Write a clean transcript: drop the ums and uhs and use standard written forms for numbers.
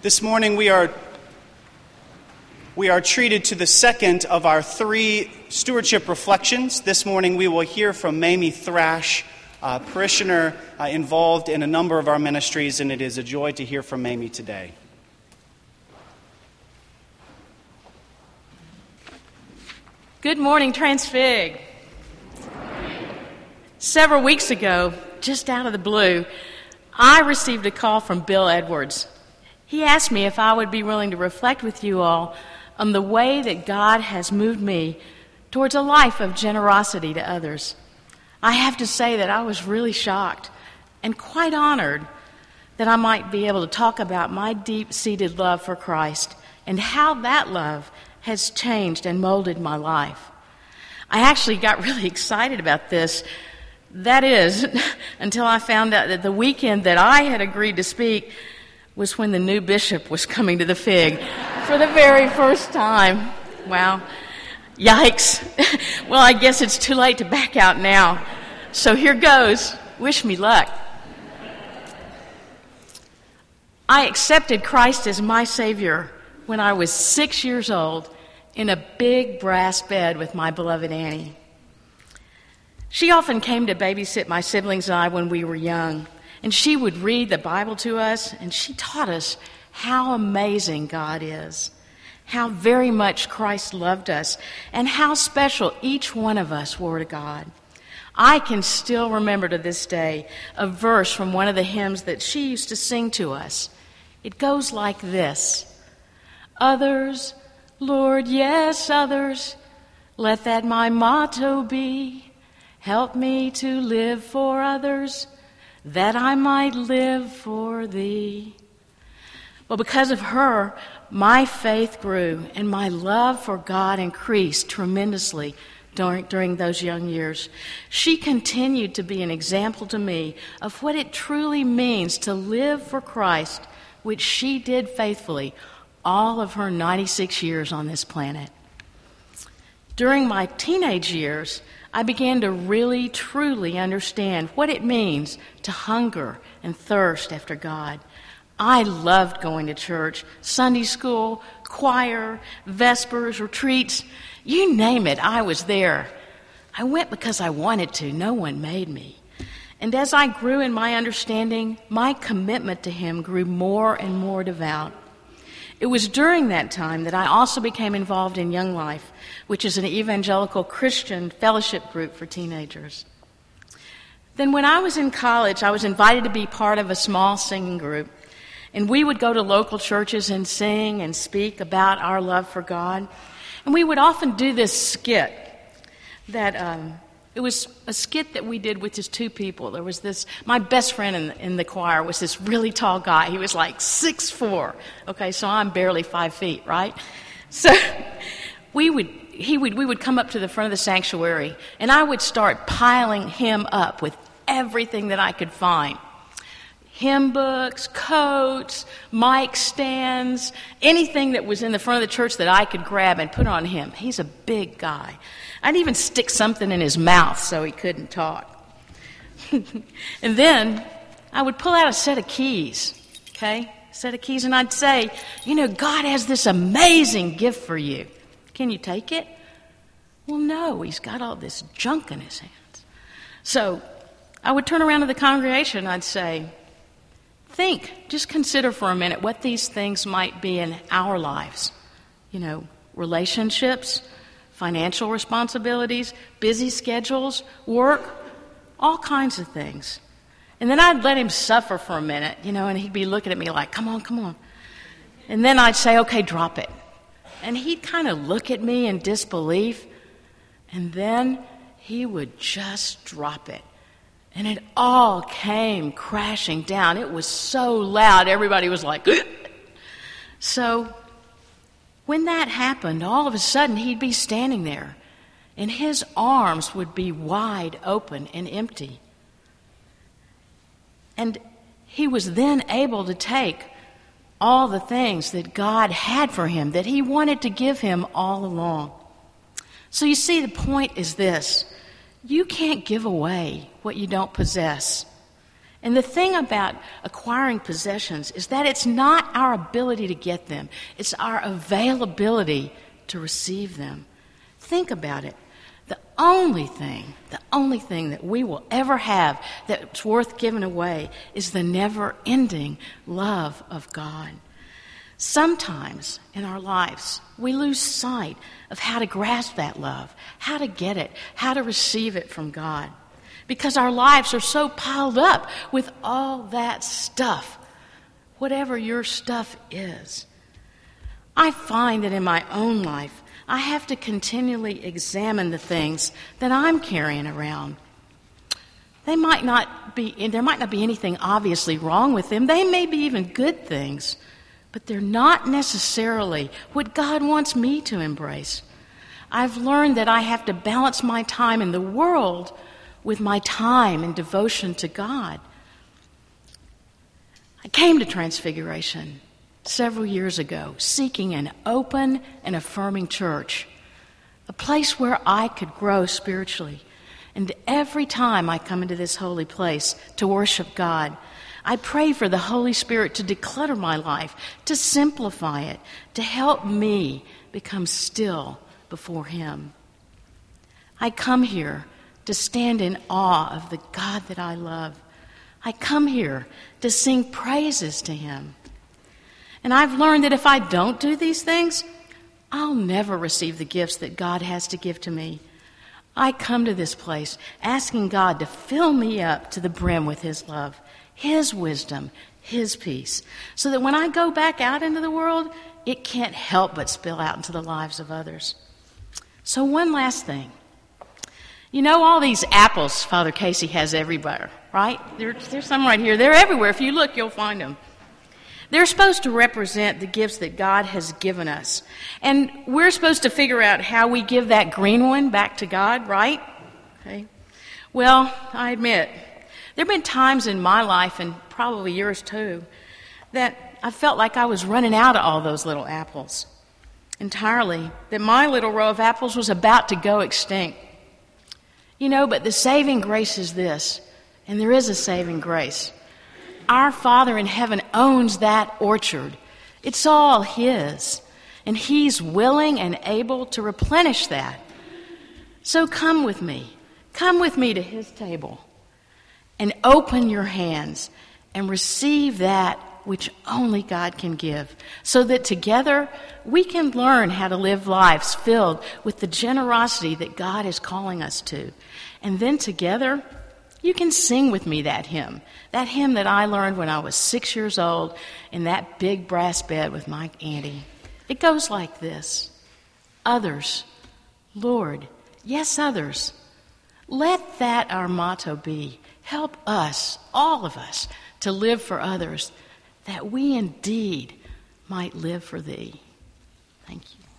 This morning we are treated to the second of our three stewardship reflections. This morning we will hear from Mamie Thrash, a parishioner involved in a number of our ministries, and it is a joy to hear from Mamie today. Good morning, Transfig. Several weeks ago, just out of the blue, I received a call from Bill Edwards. He asked me if I would be willing to reflect with you all on the way that God has moved me towards a life of generosity to others. I have to say that I was really shocked and quite honored that I might be able to talk about my deep-seated love for Christ and how that love has changed and molded my life. I actually got really excited about this. That is, until I found out that the weekend that I had agreed to speak was when the new bishop was coming to the Fig for the very first time. Wow. Yikes. Well, I guess it's too late to back out now. So here goes. Wish me luck. I accepted Christ as my Savior when I was 6 years old in a big brass bed with my beloved Annie. She often came to babysit my siblings and I when we were young. And she would read the Bible to us, and she taught us how amazing God is, how very much Christ loved us, and how special each one of us were to God. I can still remember to this day a verse from one of the hymns that she used to sing to us. It goes like this: "Others, Lord, yes, others, let that my motto be. Help me to live for others, that I might live for thee." Well, because of her, my faith grew and my love for God increased tremendously during those young years. She continued to be an example to me of what it truly means to live for Christ, which she did faithfully all of her 96 years on this planet. During my teenage years, I began to really, truly understand what it means to hunger and thirst after God. I loved going to church, Sunday school, choir, vespers, retreats. You name it, I was there. I went because I wanted to. No one made me. And as I grew in my understanding, my commitment to Him grew more and more devout. It was during that time that I also became involved in Young Life, which is an evangelical Christian fellowship group for teenagers. Then when I was in college, I was invited to be part of a small singing group, and we would go to local churches and sing and speak about our love for God. And we would often do this skit that it was a skit that we did with just two people. There was this, my best friend in the choir was this really tall guy. He was like 6'4". Okay, so I'm barely 5 feet, right? So we would come up to the front of the sanctuary, and I would start piling him up with everything that I could find. Hymn books, coats, mic stands, anything that was in the front of the church that I could grab and put on him. He's a big guy. I'd even stick something in his mouth so he couldn't talk. And then I would pull out a set of keys, and I'd say, God has this amazing gift for you. Can you take it? Well, no, he's got all this junk in his hands. So I would turn around to the congregation and I'd say, just consider for a minute what these things might be in our lives. Relationships, financial responsibilities, busy schedules, work, all kinds of things. And then I'd let him suffer for a minute, and he'd be looking at me like, come on. And then I'd say, okay, drop it. And he'd kind of look at me in disbelief, and then he would just drop it. And it all came crashing down. It was so loud, everybody was like, ugh. So when that happened, all of a sudden he'd be standing there, and his arms would be wide open and empty. And he was then able to take all the things that God had for him, that He wanted to give him all along. So you see, the point is this: you can't give away what you don't possess. And the thing about acquiring possessions is that it's not our ability to get them. It's our availability to receive them. Think about it. The only thing that we will ever have that's worth giving away is the never-ending love of God. Sometimes in our lives, we lose sight of how to grasp that love, how to get it, how to receive it from God, because our lives are so piled up with all that stuff, whatever your stuff is. I find that in my own life, I have to continually examine the things that I'm carrying around. There might not be anything obviously wrong with them. They may be even good things, but they're not necessarily what God wants me to embrace. I've learned that I have to balance my time in the world with my time and devotion to God. I came to Transfiguration several years ago seeking an open and affirming church, a place where I could grow spiritually. And every time I come into this holy place to worship God, I pray for the Holy Spirit to declutter my life, to simplify it, to help me become still before Him. I come here to stand in awe of the God that I love. I come here to sing praises to Him. And I've learned that if I don't do these things, I'll never receive the gifts that God has to give to me. I come to this place asking God to fill me up to the brim with His love, His wisdom, His peace, so that when I go back out into the world, it can't help but spill out into the lives of others. So one last thing. You know all these apples Father Casey has everywhere, right? There's some right here. They're everywhere. If you look, you'll find them. They're supposed to represent the gifts that God has given us. And we're supposed to figure out how we give that green one back to God, right? Okay. Well, I admit, there have been times in my life, and probably yours too, that I felt like I was running out of all those little apples entirely, that my little row of apples was about to go extinct. You know, but the saving grace is this, and there is a saving grace. Our Father in heaven owns that orchard. It's all His, and He's willing and able to replenish that. So come with me to His table, and open your hands and receive that which only God can give, so that together we can learn how to live lives filled with the generosity that God is calling us to. And then together, you can sing with me that hymn that I learned when I was 6 years old in that big brass bed with my auntie. It goes like this: others, Lord, yes, others. Let that our motto be. Help us, all of us, to live for others, that we indeed might live for Thee. Thank you.